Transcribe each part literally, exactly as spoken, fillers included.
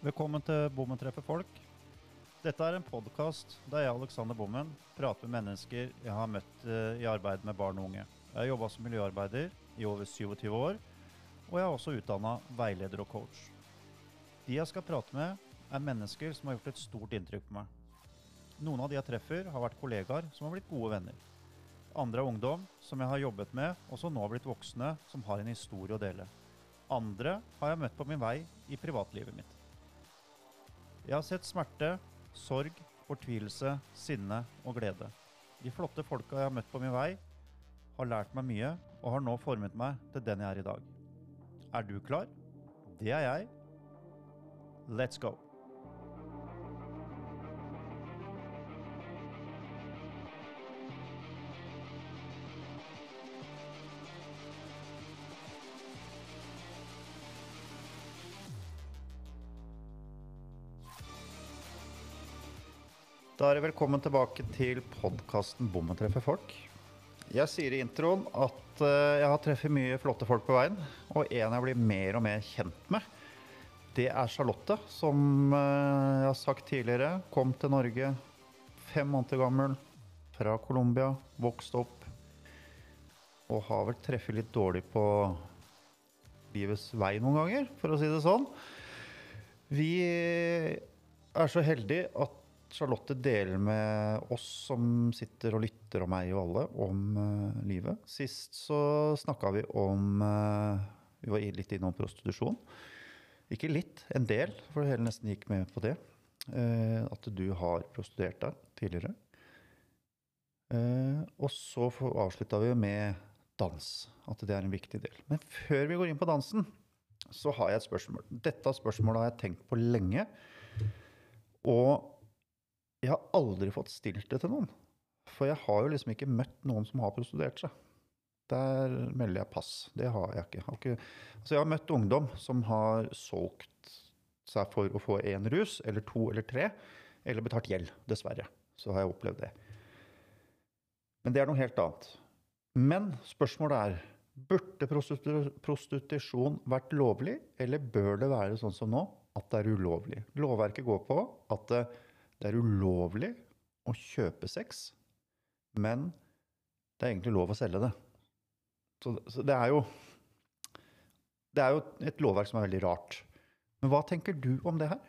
Velkommen til Bommen treffer folk. Dette er en podcast der jeg, Alexander Bommen, prater med mennesker jeg har møtt uh, i arbeid med barn og unge. Jeg har jobbet som miljøarbeider i over syttisyv år, og jeg er også utdannet veileder og coach. De jeg skal prate med er mennesker som har gjort et stort inntrykk på meg. Noen av de jeg treffer har vært kollegaer som har blitt gode venner. Andre er ungdom som jeg har jobbet med, og som nå har blitt voksne som har en historie å dele. Andre har jeg møtt på min vei i privatlivet mitt. Jeg har sett smerte, sorg, fortvilelse, sinne og glede. De flotte folka jeg har møtt på min vei har lært meg mye og har nå formet meg til den jeg er i dag. Er du klar? Det er jeg. Let's go! Da er det velkommen tilbake til podcasten Bommen treffer folk. Jeg sier i introen at uh, jeg har treffet mye flotte folk på veien, og en jeg blir mer og mer kjent med, det er Charlotte, som uh, jeg har sagt tidligere, kom til Norge, fem måneder gammel, fra Colombia, vokst opp, og har vel treffet litt dårlig på livets vei noen ganger, for å si det sånn. Vi er så heldige at Charlotte deler med oss som sitter og lytter, og meg og alle, om uh, livet. Sist så snakket vi om, uh, vi var litt innom prostitusjon. Ikke litt, en del, for det hele nesten gikk med på det. Uh, at du har prostituert deg tidligere. Uh, og så avsluttet vi med dans, at det er en viktig del. Men før vi går inn på dansen, så har jeg et spørsmål. Dette spørsmålet har jeg tenkt på lenge, og jeg har aldri fått stilt det til noen, for jeg har jo liksom ikke møtt noen som har prostituert seg. Der melder jeg pass, det har jeg ikke. Jeg har, ikke, altså jeg har møtt ungdom som har solgt seg for å få en rus, eller to eller tre, eller betalt gjeld, dessverre. Så har jeg opplevd det. Men det er noe helt annet. Men spørsmålet er, burde prostitu- prostitusjon vært lovlig, eller bør det være sånn som nå, at det er ulovlig? Lovverket går på at det Det er ulovlig å kjøpe sex, men det er egentlig lov å selge det. Så, så det er jo det er jo et lovverk som er veldig rart. Men hva tenker du om det her?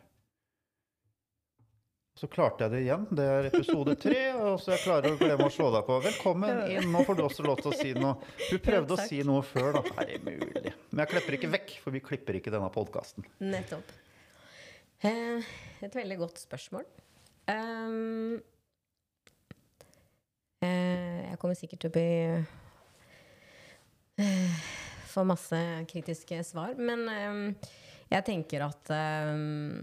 Så klarte jeg det igjen. Det er episode tre, og så jeg klarer å glemme å slå deg på. Velkommen inn, nå får du også lov til å si noe. Du prøvde å si noe før, da. Er det mulig? Men jeg klipper ikke vekk, for vi klipper ikke denne podcasten. Nettopp. Eh, et veldig godt spørsmål. Um, eh, jeg kommer sikkert til å bli eh, få masse kritiske svar, men um, jeg tenker at um,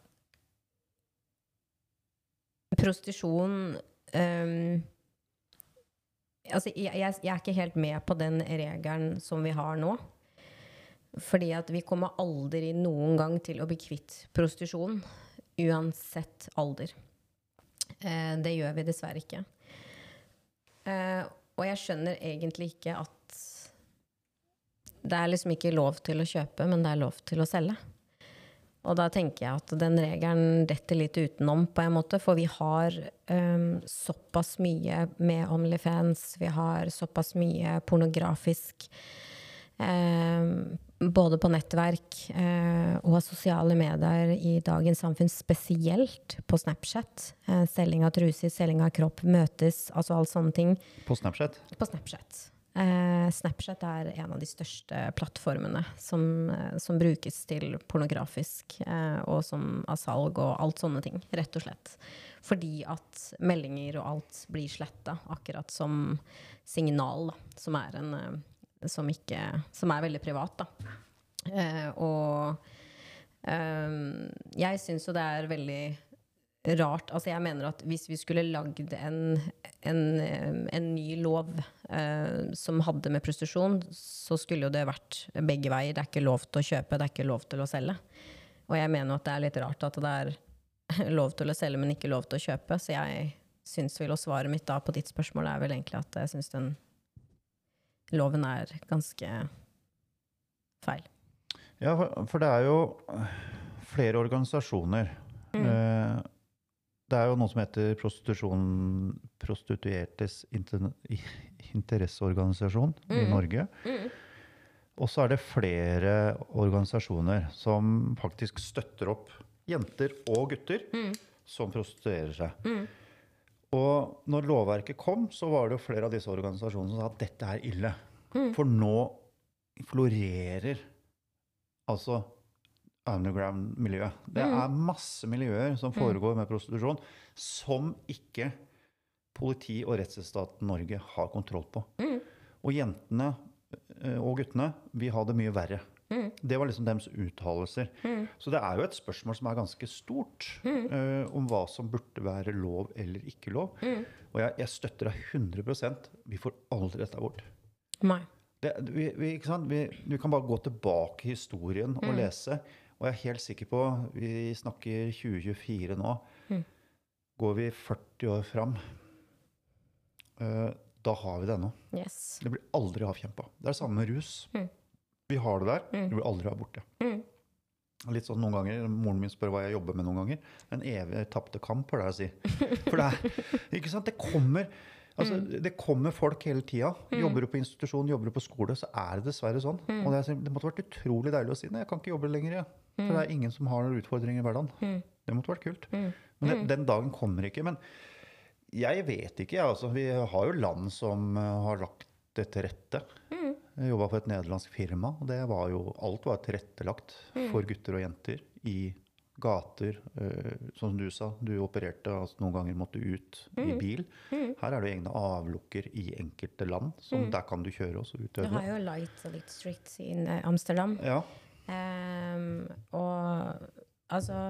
prostitusjon um, altså jeg, jeg, jeg er ikke helt med på den regelen som vi har nå, fordi at vi kommer aldri noen gang til å bli kvitt prostitusjon uansett alder. Eh, det gjør vi dessverre ikke. Eh, og jeg skjønner egentlig ikke at det er liksom ikke lov til å kjøpe, men det er lov til å selge. Og da tenker jeg at den regelen detter litt utenom på en måte, for vi har um, såpass mye med OnlyFans, vi har såpass mye pornografisk um, både på nettverk eh, og sosiale medier i dagens samfunn, spesielt på Snapchat. Eh, selging av truser, selging av kropp, møtes, altså alle sånne ting. På Snapchat? På Snapchat. Eh, Snapchat er en av de største plattformene som, eh, som brukes til pornografisk eh, og som av salg og alt sånne ting, rett og slett. Fordi at meldinger og alt blir slettet, akkurat som signal, da, som er en... Eh, Som, ikke, som er veldig privat da. Eh, og eh, jeg synes jo det er veldig rart, altså jeg mener at hvis vi skulle lagd en, en, en ny lov eh, som hadde med prostitusjon, så skulle jo det vært begge veier. Det er ikke lov til å kjøpe, det er ikke lov til å selge. Og jeg mener at det er litt rart at det er lov til å selge, men ikke lov til å kjøpe. Så jeg synes vel å svare mitt da på ditt spørsmål er vel egentlig at jeg synes den loven er ganske feil. Ja, for det er jo flere organisasjoner. Mm. Eh, det er jo noe som heter prostitusjon, prostituertes inter, interesseorganisasjon mm. i Norge. Mm. Og så er det flere organisasjoner som faktisk støtter opp jenter og gutter mm. som prostituerer seg. Mm. Og når lovverket kom, så var det jo flere av disse organisasjonene som sa at dette er ille. Mm. For nå florerer altså underground-miljøet. Det er masse miljøer som foregår med prostitusjon som ikke politi og rettsstaten Norge har kontroll på. Mm. Og jentene og guttene, vi har det mye verre. Mm. Det var liksom deres uttalelser. Mm. Så det er jo et spørsmål som er ganske stort mm. uh, om hva som burde være lov eller ikke lov. Mm. Og jeg, jeg støtter deg hundre prosent. Vi får aldri dette bort. Nei. Det, vi, vi, ikke sant? Vi, vi kan bare gå tilbake i historien og mm. lese. Og jeg er helt sikker på, vi snakker tjue tjuefire nå, mm. går vi førti år fram, uh, da har vi det nå. Yes. Det blir aldri avkjempet. Det er det samme med rus. Mm. Vi har det der, mm. det blir aldri av borte. Mm. Litt sånn noen ganger, moren min spør hva jeg jobber med noen ganger. En evig tappte kamp, hva det jeg si. For det er, ikke sant, det kommer... Altså, mm. det kommer folk hele tiden. Jobber du på institusjon, jobber du på skole, så er det dessverre sånn. Mm. Og det, er, det måtte vært utrolig deilig å si, nei, jeg kan ikke jobbe lenger, ja. For mm. det er ingen som har noen utfordringer i hverdagen. Mm. Det måtte vært kult. Mm. Men det, den dagen kommer ikke. Men jeg vet ikke, ja, altså, vi har jo land som har lagt det til rette. Mm. Jeg jobbet på et nederlandsk firma, og det var jo, alt var tilrettelagt mm. for gutter og jenter i gater, uh, som du sa, du opererte, altså noen ganger måtte ut mm. i bil. Mm. Her er det egne avlukker i enkelte land, som mm. der kan du kjøre også ut. Du har jo Light og Light Street i Amsterdam. Ja. Um, og altså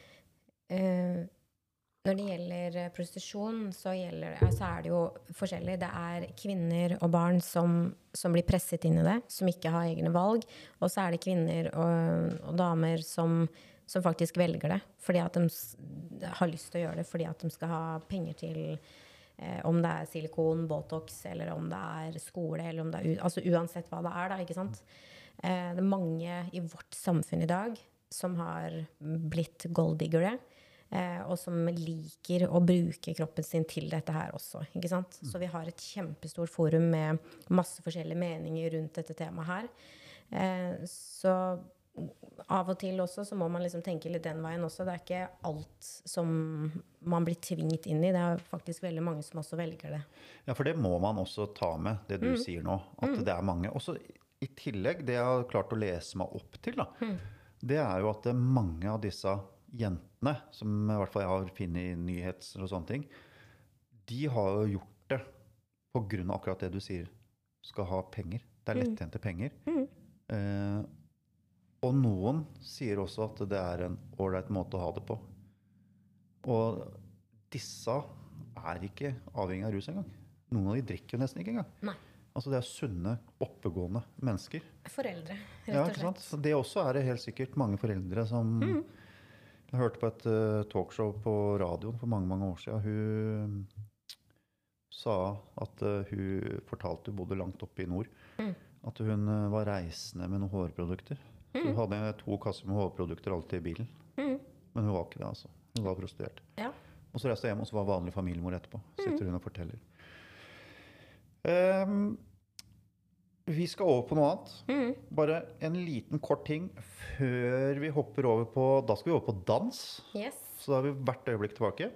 uh, når det gjelder prostitusjon, så, gjelder, så er det jo forskjellig. Det er kvinner og barn som, som blir presset inn i det, som ikke har egne valg. Og så er det kvinner og, og damer som som faktisk velger det, fordi at de har lyst til å gjøre det, fordi at de skal ha penger til, eh, om det er silikon, botox, eller om det er skole, eller om det er, altså uansett hva det er da, ikke sant? Eh, det er mange i vårt samfunn i dag som har blitt golddiggere, eh, og som liker å bruke kroppen sin til dette her også, ikke sant? Så vi har et kjempestort forum med masse forskjellige meninger rundt dette temaet her. Eh, så av og til også, så må man liksom tenke litt den veien også. Det er ikke alt som man blir tvinget inn i. Det er faktisk veldig mange som også velger det. Ja, for det må man også ta med, det du mm. sier nå. At mm. det er mange. Også i tillegg, det jeg har klart å lese meg opp til, da, mm. det er jo at det er mange av disse jentene, som i hvert fall jeg har finnet i nyheter og sånne ting, de har jo gjort det på grunn av akkurat det du sier. Skal ha penger. Det er lettjente penger. Mm. Eh, Og noen sier også at det er en ordentlig måte å ha det på. Og disse er ikke avhengig av rus engang. Noen av de drikker jo nesten ikke engang. Nei. Altså det er sunne, oppegående mennesker. Foreldre, rett ja, og ikke sant? Så det også er det helt sikkert mange foreldre som... Mm. Jeg hørte på et uh, talkshow på radioen for mange, mange år siden. Hun sa at uh, hun fortalte hun bodde langt oppe i nord. Mm. At hun uh, var reisende med noen hårprodukter. Så hun hadde to kasser med hårprodukter alltid i bilen. Mm. Men hun var ikke det, altså. Hun var prostituert. Ja. Og så reiste jeg hjem, og så var vanlig familiemor etterpå. Sitter hun og forteller. Um, vi skal over på noe annet. Mm. Bare en liten kort ting før vi hopper over på... Da skal vi over på dans. Yes. Så da har vi hvert øyeblikk tilbake.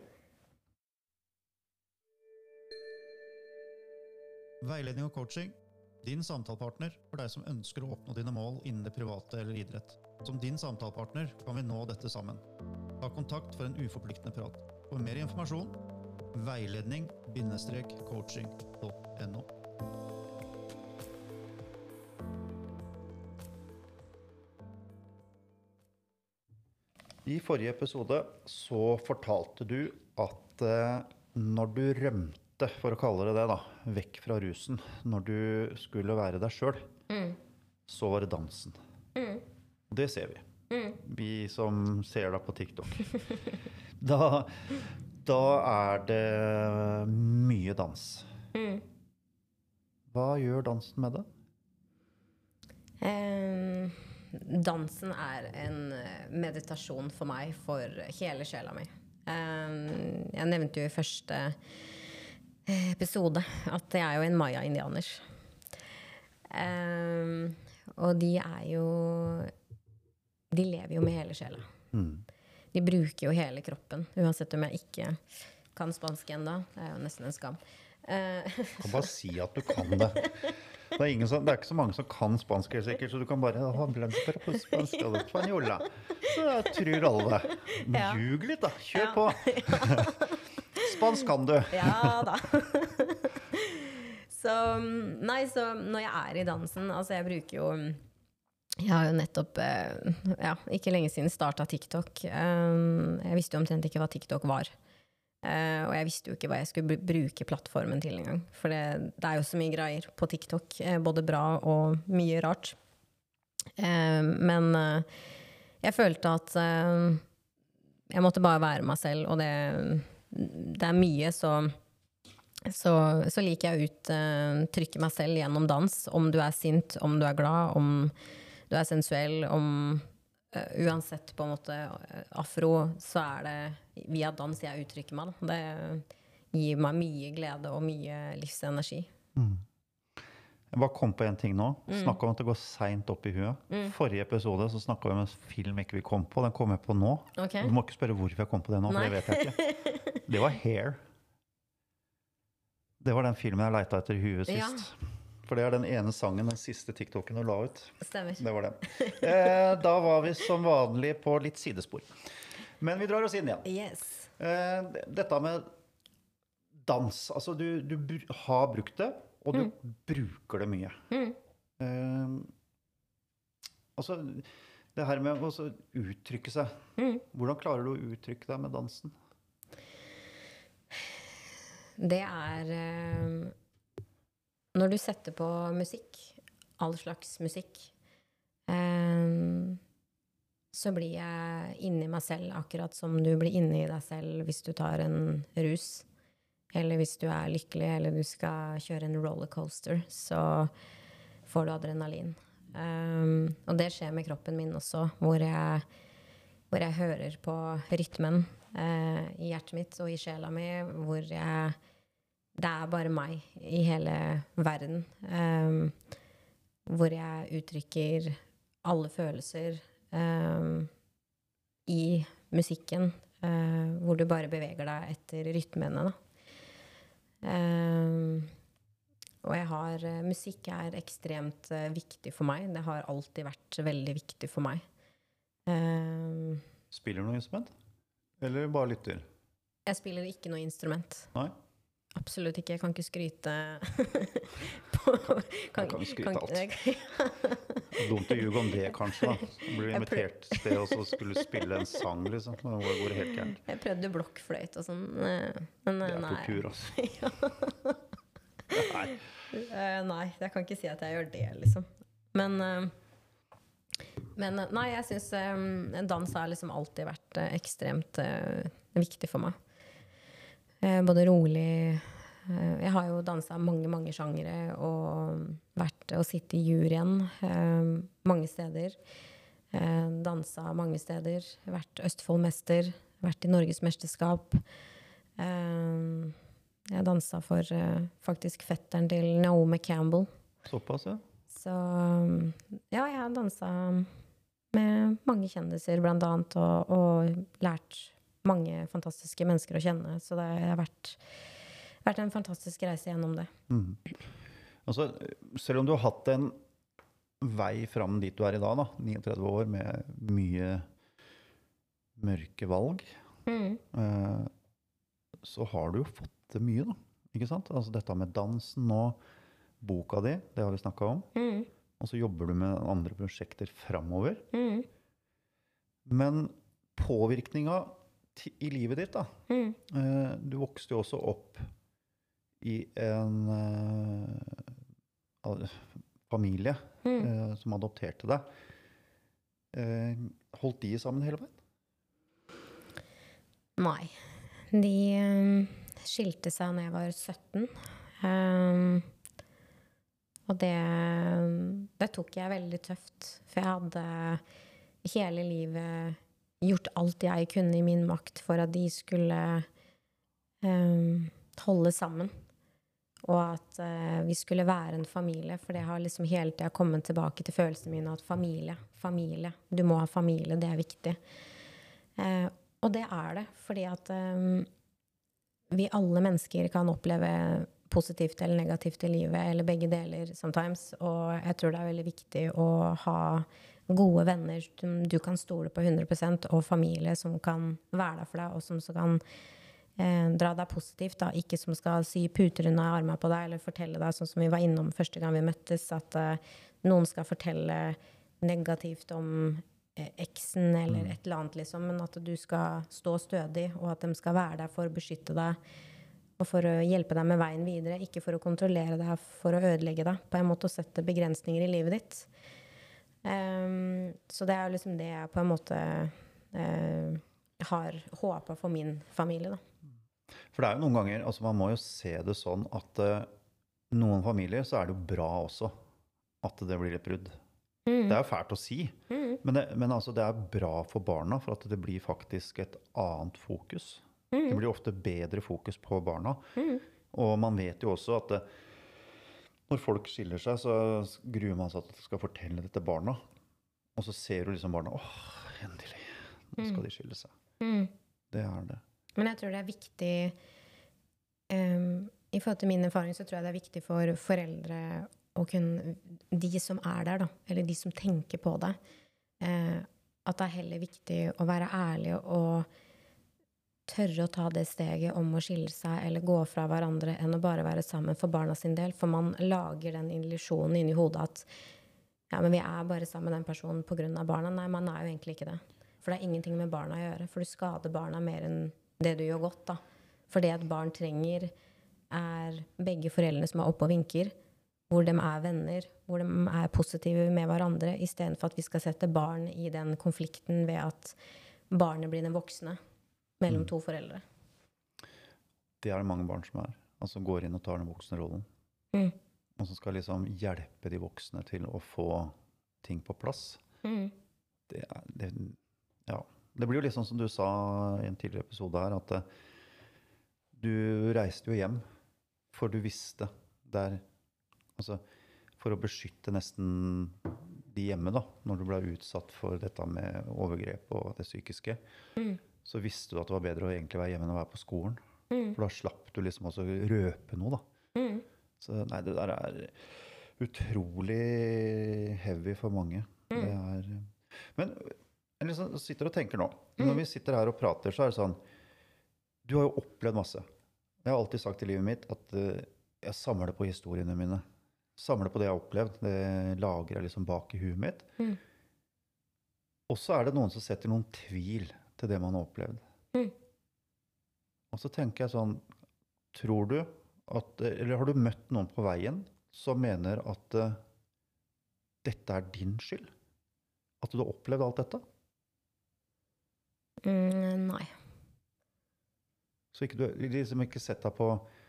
Veiledning og coaching. Din samtalepartner for deg som ønsker å oppnå dine mål innen det private eller idrett. Som din samtalepartner kan vi nå dette sammen. Ta kontakt for en uforpliktende prat. For mer informasjon, veiledning bindestrek coaching punktum no. I forrige episode så fortalte du at eh, når du rømte, for å kalle det det da, vekk fra rusen, når du skulle være deg selv, mm. så var det dansen. Mm. Det ser vi. Mm. Vi som ser deg på TikTok. da, da er det mye dans. Mm. Hva gjør dansen med det? Um, dansen er en meditasjon for meg, for hele sjela mi. Um, jeg nevnte jo i første episode at jeg er jo en maya-indianer. Um, og de er jo De lever jo med hele sjela. Mm. De bruker jo hele kroppen, uansett om jeg ikke kan spansk ennå. Det er jo nesten en skam. Uh, Du kan bare si at du kan det. Det er, ingen som, det er ikke så mange som kan spansk, sikkert, så du kan bare ha blanskere på spansk og spanjola. Så jeg tror alle det. Men Ja. ljug litt da, kjør Ja. på. Spansk kan du. Ja da. Så, nei, så når jeg er i dansen, altså jeg bruker jo Jeg har jo nettopp, eh, ja, ikke lenge siden startet TikTok. Um, jeg visste jo omtrent ikke hva TikTok var. Uh, og jeg visste jo ikke hva jeg skulle br- bruke plattformen til en gang. For det, det er jo så mye greier på TikTok, eh, både bra og mye rart. Eh, men eh, jeg følte at eh, jeg måtte bare være meg selv, og det, det er mye, så, så, så liker jeg å uttrykke meg selv gjennom dans. Om du er sint, om du er glad, om du er sensuell, om uh, uansett på en måte uh, afro, så er det via dans jeg uttrykker meg. Da. Det gir meg mye glede og mye livsenergi. Mm. Jeg bare kom på en ting nå. Snakket om at det går sent opp i huet. Mm. Forrige episode så snakket vi om en film ikke vi kom på. Den kom jeg på nå. Ok. Du må ikke spørre hvorfor jeg kom på det nå, for Nei. det vet jeg ikke. Det var Hair. Det var den filmen jeg letet etter i huet Ja. sist. For det er den ene sangen, den siste TikToken du la ut. Stemmer. Det var den. Eh, da var vi som vanlig på litt sidespor. Men vi drar oss inn igjen. Yes. Eh, dette med dans. Altså, du, du br har brukt det, og du Mm. bruker det mye. Mm. Eh, altså, det her med å også uttrykke seg. Mm. Hvordan klarer du å uttrykke deg med dansen? Det er eh, når du setter på musikk, all slags musikk, eh, så blir jeg inni meg selv, akkurat som du blir inni deg selv hvis du tar en rus, eller hvis du er lykkelig, eller du skal kjøre en rollercoaster, så får du adrenalin. Um, og det skjer med kroppen min også, hvor jeg, hvor jeg hører på rytmen uh, i hjertet mitt og i sjela mi, hvor jeg, det er bare meg i hele verden, um, hvor jeg uttrykker alle følelser um, i musikken, uh, hvor du bare beveger deg etter rytmene, da. Um, og jeg har, uh, musikk er ekstremt uh, viktig for meg. Det har alltid vært veldig viktig for meg. Um, Spiller du noe instrument? Eller bare lytter? jeg spiller ikke noe instrument. Nei? Absolutt ikke. Jeg kan ikke skryte på, Jeg kan skryte alt. alt. Dumt å ljuge om det, kanskje. da. Du blir Jeg prøv- invitert til sted, og så skulle du spille en sang, liksom. Men det går helt gærent. Jeg prøvde blokkfløyt og sånn, eh, men Det eh, er nei. tortur, altså. Nei. Eh, nei, jeg kan ikke si at jeg gjør det, liksom. Men, eh, men eh, nei, jeg synes eh, dans har liksom alltid vært eh, ekstremt eh, viktig for meg. Eh, både rolig, eh, jeg har jo danset mange, mange sjangere, og vært og sitte i juryen eh, mange steder. Eh, danset mange steder, vært Østfoldmester, vært i Norges mesterskap. Eh, jeg danset for eh, faktisk fetteren til Naomi Campbell. Såpass, ja. Så ja, jeg har danset med mange kjendiser blant annet, og, og lært mange fantastiske mennesker å kjenne. Så det har vært, vært en fantastisk reise gjennom det. Mm. Altså, selv om du har hatt en vei fram dit du er i dag, da, trettini år, med mye mørke valg, Mm. eh, så har du jo fått det mye, da. Ikke sant? Altså dette med dansen nå, boka di, det har vi snakket om. Mm. Og så jobber du med andre prosjekter fremover. Mm. Men påvirkninga ti- i livet ditt, da. Mm. Eh, du vokste jo også opp i en eh, al- familie Mm. eh, som adopterte deg. Eh, holdt de sammen hele veien? Nei. De eh, skilte seg når jeg var sytten. Um, Og det, det tok jeg veldig tøft. For jeg hadde hele livet gjort alt jeg kunne i min makt for at de skulle um, holde sammen. Og at uh, vi skulle være en familie. For det har liksom hele tiden kommet tilbake til følelsene mine at familie, familie, du må ha familie, det er viktig. Uh, og det er det, fordi at um, vi alle mennesker kan oppleve positivt eller negativt i livet, eller begge deler sometimes. Og jeg tror det er veldig viktig å ha gode venner som du kan stole på hundre prosent, og familie som kan være der for deg, og som så kan eh, dra deg positivt, da. Ikke som skal sy puter under armene på deg, eller fortelle deg, sånn som vi var innom første gang vi møttes, at eh, noen skal fortelle negativt om eh, eksen, eller et eller annet, liksom, men at du skal stå stødig, og at de skal være der for å beskytte deg, og for å hjelpe deg med veien videre, ikke for å kontrollere deg, for å ødelegge deg, på en måte å sette begrensninger i livet ditt. Um, så det er liksom det jeg på en måte uh, har håpet for min familie, da. For det er jo noen ganger, altså man må jo se det sånn at uh, noen familier så er det jo bra også at det blir et brudd. Mm. Det er jo fælt å si, mm. men, det, men altså det er bra for barna, for at det blir faktisk et annet fokus. Mm. Det blir ofte bedre fokus på barna. Mm. Og man vet jo også at det, når folk skiller seg, så gruer man seg at de skal fortelle det til barna. Og så ser du liksom barna, åh, endelig, nå skal de skille seg. Mm. Det er det. Men jeg tror det er viktig, um, i forhold til min erfaring, så tror jeg det er viktig for foreldre å kunne, de som er der da, eller de som tenker på det, uh, at det er heller viktig å være ærlig og tørre å ta det steget om å skille seg eller gå fra hverandre enn å bare være sammen for barna sin del. For man lager den illusjonen inni hodet at ja, men vi er bare sammen med den personen på grunn av barna. Nei, man er jo egentlig ikke det. For det er ingenting med barna å gjøre. For du skader barna mer enn det du gjør godt, da. For det at barn trenger er begge foreldrene som er oppe og vinker, hvor de er venner, hvor de er positive med hverandre, i stedet for at vi skal sette barn i den konflikten ved at barnet blir den voksne mellom to foreldre. Det er det mange barn som er. Altså går inn og tar den voksne rollen. Mm. Og som skal liksom hjelpe de voksne til å få ting på plass. Mm. Det, er, det, ja. Det blir jo litt sånn som du sa i en tidligere episode her, at uh, du reiste jo hjem, for du visste der, altså for å beskytte nesten de hjemme da, når du ble utsatt for dette med overgrep og det psykiske. Mm. Så visste du at det var bedre å egentlig være hjemme enn å være på skolen. Mm. For da slapp du liksom også røpe noe, da. Mm. Så nei, det der er utrolig heavy for mange. Mm. Det er, men jeg liksom sitter og tenker nå, mm. når vi sitter her og prater, så er det sånn, du har jo opplevd masse. Jeg har alltid sagt i livet mitt at uh, jeg samler på historiene mine. Samler på det jeg har opplevd. Det lager jeg liksom bak i huet mitt. Mm. Og så er det noen som setter noen tvil til det man har opplevd. Mm. Og så tenker jeg sånn, tror du at, eller har du møtt noen på veien som mener at uh, dette er din skyld? At du har opplevd alt dette? Mm, nei. Så ikke du liksom ikke sett deg på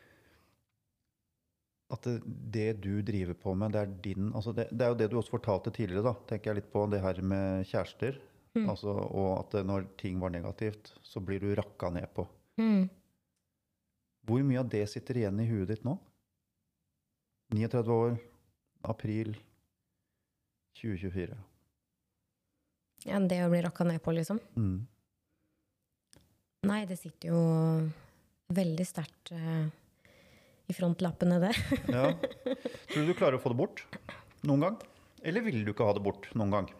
at det, det du driver på med, det er din, altså det, det er jo det du også fortalte tidligere da, tenker jeg litt på det her med kjærester. Mm. Altså, og at når ting var negativt, så blir du rakka ned på. Mm. Hvor mye av det sitter igjen i huet ditt nå? trettini år, april tjue tjuefire. Ja, det å bli rakka ned på, liksom. Mm. Nei, det sitter jo veldig sterkt uh, i frontlappene, det. Ja. Tror du du klarer å få det bort noen gang? Eller vil du ikke ha det bort noen gang?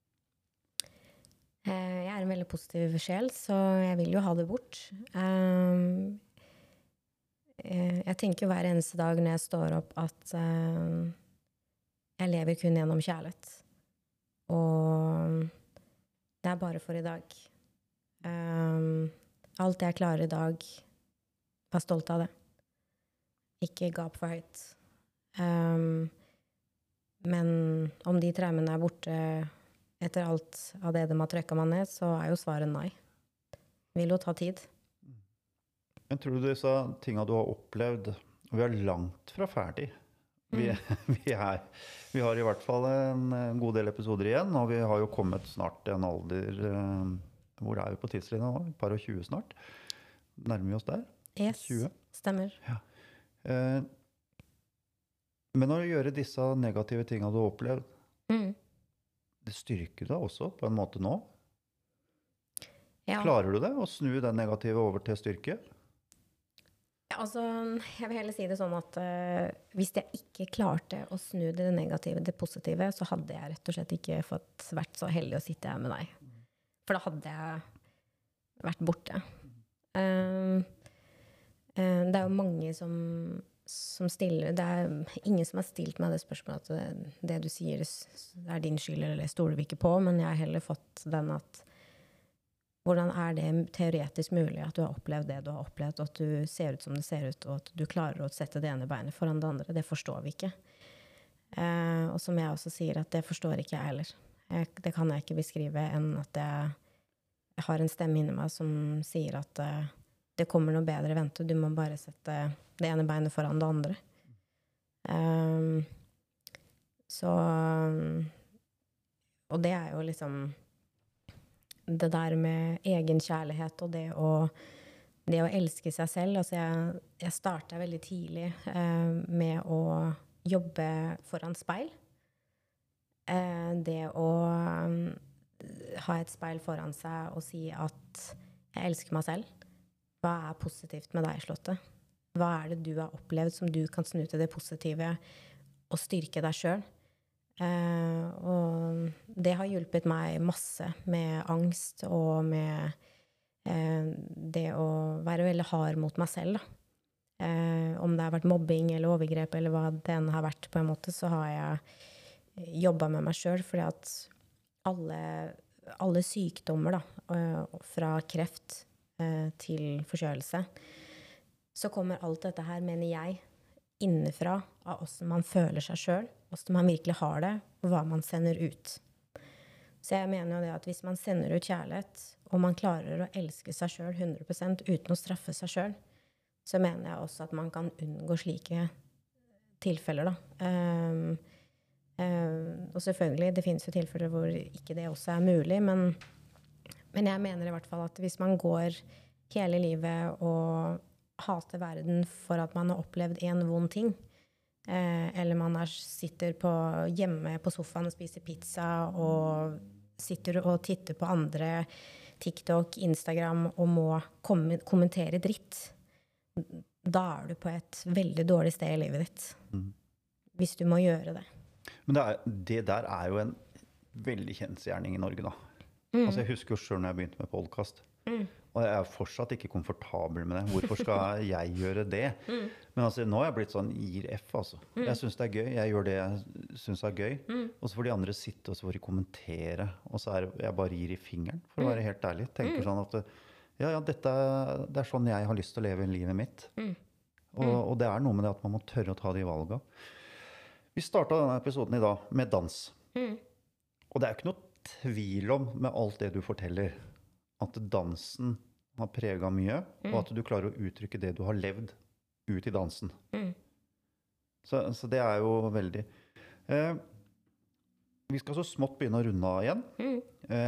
Jeg er en veldig positiv sjel, så jeg vil jo ha det bort. Um, jeg tenker jo hver eneste dag når jeg står opp at um, jeg lever kun gjennom kjærlighet. Og det er bare for i dag. Um, alt jeg klarer i dag, vær stolt av det. Ikke gap for høyt. Um, men om de traumene er borte etter alt av det de har trykket meg ned, så er jo svaret nei. Vil jo ta tid. Men tror du disse tingene du har opplevd, og vi er langt fra ferdig, Vi, vi, er, vi har i hvert fall en, en god del episoder igjen, og vi har jo kommet snart til en alder eh, hvor er vi på tidslinja nå? Et par og tjue snart. Nærmer vi oss der? Yes, tjue. stemmer. Ja. Eh, men å gjøre disse negative tingene du har opplevd, Mm. det styrker deg også på en måte nå. Ja. Klarer du det, å snu den negative over til styrke? Altså, jeg vil heller si det sånn at uh, hvis jeg ikke klarte å snu det negative til det positive, så hadde jeg rett og slett ikke fått vært så heldig å sitte her med deg. For da hadde jeg vært borte. Um, uh, det er jo mange som, som stiller, det er ingen som har stilt meg det spørsmålet at det, det du sier er din skyld, eller det stoler vi ikke på, men jeg har heller fått den at hvordan er det teoretisk mulig at du har opplevd det du har opplevd, og at du ser ut som det ser ut, og at du klarer å sette det ene beinet foran det andre? Det forstår vi ikke. Eh, og som jeg også sier, at det forstår ikke jeg heller. Jeg, det kan jeg ikke beskrive enn at jeg, jeg har en stemme inni meg som sier at eh, det kommer noe bedre i vente, du må bare sette det ene beinet foran det andre. Eh, så og det er jo liksom det der med egenkjærlighet og det å, det å elske seg selv. Altså jeg, jeg startet veldig tidlig eh, med å jobbe foran speil. Eh, det å um, ha et speil foran seg og si at jeg elsker meg selv. Hva er positivt med deg, Charlotte? Hva er det du har opplevd som du kan snu til det positive og styrke deg selv? Uh, og det har hjulpet meg masse med angst og med uh, det å være veldig hard mot meg selv. Uh, om det har vært mobbing eller overgrep eller hva den har vært på en måte, så har jeg jobbet med meg selv, fordi at alle, alle sykdommer da, uh, fra kreft uh, til forkjølelse, så kommer alt dette her, mener jeg, innenfra av hvordan man føler seg selv, hvordan man virkelig har det, og hva man sender ut. Så jeg mener jo det at hvis man sender ut kjærlighet, og man klarer å elske seg selv hundre prosent uten å straffe seg selv, så mener jeg også at man kan unngå slike tilfeller. Da. Um, um, og selvfølgelig, det finnes jo tilfeller hvor ikke det også er mulig, men, men jeg mener i hvert fall at hvis man går hele livet og hater verden for at man har opplevd en vond ting, Eh, eller man er, sitter på, hjemme på sofaen og spiser pizza og sitter og titter på andre TikTok, Instagram og må komme, kommentere dritt. Da er du på et veldig dårlig sted i livet ditt. Mm. Hvis du må gjøre det. Men det, er, det der er jo en veldig kjensgjerning i Norge da. Mm. Altså jeg husker jo selv når jeg begynte med podcast. Mm. Og jeg er fortsatt ikke komfortabel med det. Hvorfor skal jeg gjøre det? Mm. Men altså, nå har jeg blitt sånn gir F, altså. Mm. Jeg synes det er gøy. Jeg gjør det jeg synes er gøy. Mm. Og så får de andre sitte, og så får de kommentere. Og så er det, jeg bare gir i fingeren, for å være helt ærlig. Tenker mm. sånn at, ja, ja, dette, det er sånn jeg har lyst til å leve i livet mitt. Mm. Og, og det er noe med det at man må tørre å ta de valgene. Vi startet denne episoden i dag med dans. Mm. Og det er ikke noe tvil om med alt det du forteller, at dansen har preget mye, mm. og at du klarer å uttrykke det du har levd ut i dansen. Mm. Så, så det er jo veldig... Eh, vi skal så smått begynne å runde av igjen. Mm.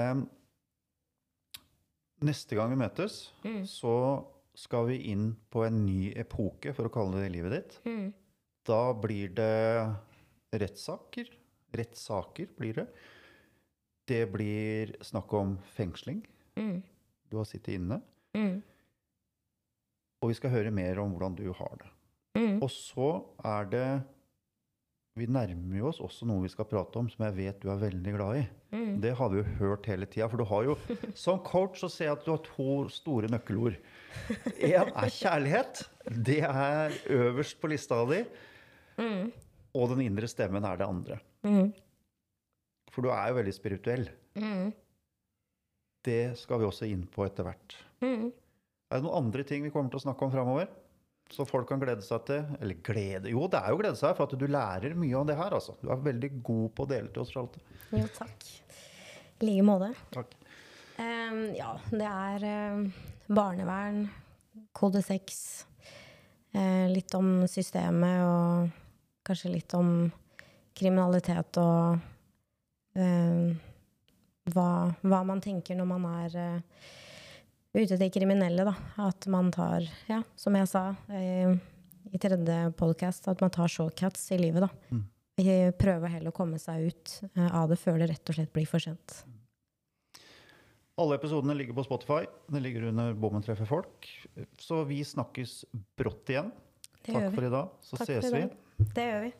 Eh, neste gang vi møtes, mm. så skal vi inn på en ny epoke, for å kalle det livet ditt. Mm. Da blir det rettssaker. Rettssaker blir det. Det blir snakk om fengsling. Mm. Du har sittet inne. Mm. Og vi skal høre mer om hvordan du har det. Mm. Og så er det, vi nærmer oss også noe vi skal prate om, som jeg vet du er veldig glad i. Mm. Det har vi jo hørt hele tiden, for du har jo, som coach så ser jeg at du har to store nøkkelord. En er kjærlighet, det er øverst på lista di, mm. og den indre stemmen er det andre. Mm. For du er jo veldig spirituell. Mm. Det skal vi også inn på etter hvert. Mm. Er det noen andre ting vi kommer til å snakke om fremover? Så folk kan glede seg til? Eller glede? Jo, det er jo glede seg, for at du lærer mye av det her, altså. Du er veldig god på å dele til oss, Charlotte. Jo, takk. I like måte. Takk. Um, ja, det er um, barnevern, kode seks, uh, litt om systemet og kanskje litt om kriminalitet og eh, hva, hva man tenker når man er eh, ute til kriminelle, da. At man tar, ja, som jeg sa eh, i tredje podcast, at man tar shortcuts i livet, da. Mm. Vi prøver heller å komme seg ut eh, av det før det rett og slett blir for sent. Alle episodene ligger på Spotify. Det ligger under Bommen treffer folk. Så vi snakkes brått igjen. Det Takk gjør vi. for i dag. Så Takk ses for i vi. dag. Det gjør vi.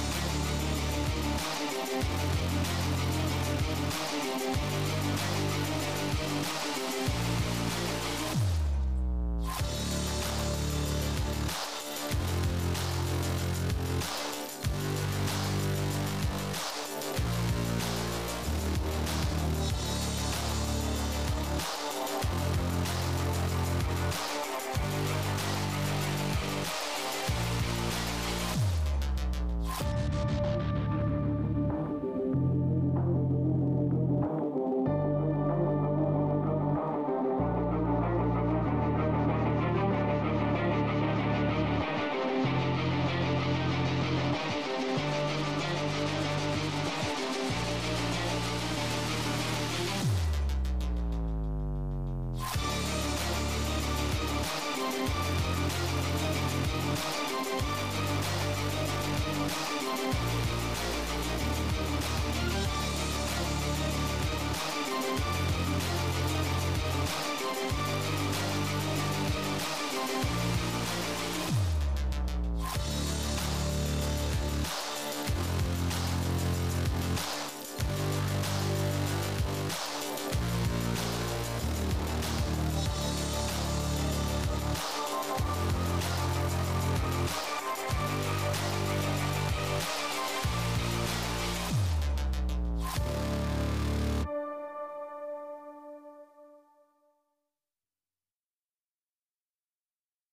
We'll be right back.